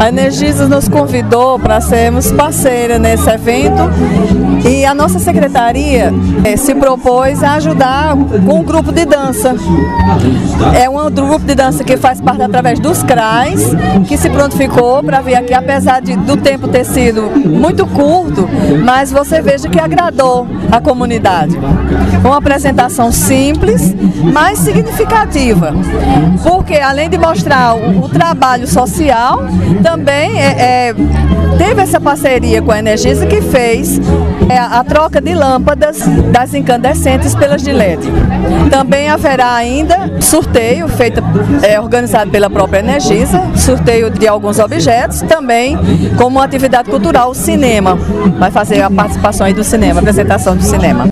A Energisa nos convidou para sermos parceira nesse evento e a nossa secretaria se propôs a ajudar com um grupo de dança. É um grupo de dança que faz parte através dos CRAs, que se prontificou para vir aqui, apesar do tempo ter sido muito curto, mas você veja que agradou a comunidade. Uma apresentação simples, mas significativa, porque além de mostrar o trabalho social, também teve essa parceria com a Energisa que fez a troca de lâmpadas das incandescentes pelas de LED. Também haverá ainda sorteio organizado pela própria Energisa, sorteio de alguns objetos, também como atividade cultural, o cinema. Vai fazer a participação aí do cinema, a apresentação do cinema.